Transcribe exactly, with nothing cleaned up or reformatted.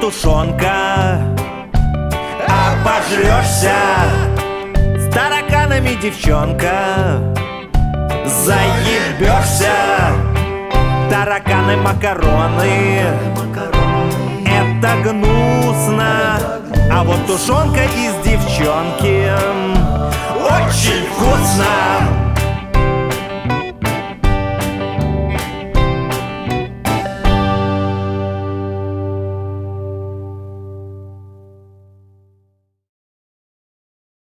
тушенка, обожрешься. С тараканами, девчонка, заебешься. Тараканы, макароны, это гнусно. А вот тушенка из девчонки очень вкусно.